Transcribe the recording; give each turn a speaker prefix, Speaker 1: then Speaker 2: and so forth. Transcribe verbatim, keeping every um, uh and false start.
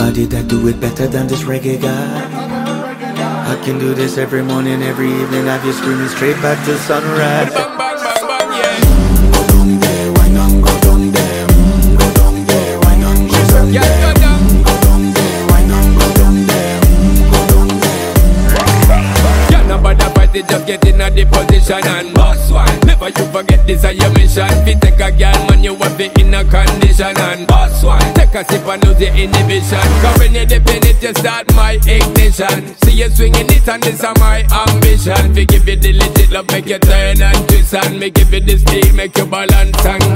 Speaker 1: Nobody that do it better than this reggae guy. I can do this every morning, every evening. Have you screaming straight back to sunrise.
Speaker 2: Bang, bang, bang, bang, yeah.
Speaker 1: Mm, go down there, why not go down there? Mm, go down there, why not go down
Speaker 2: Yeah,
Speaker 1: there?
Speaker 2: go down.
Speaker 1: Mm, go down there, why not go down there? Mm, go down there.
Speaker 2: Yeah, nobody fight it, just get in a the position and boss one. Never you forget this is your mission. If you take a girl, man, you want be in a condition and boss one. Take a sip and lose your inhibition. Cause when you dip in it, you start my ignition. See you swinging it and this is my ambition. We give you the legit love, make you turn and twist and me give you the steel, make you balance and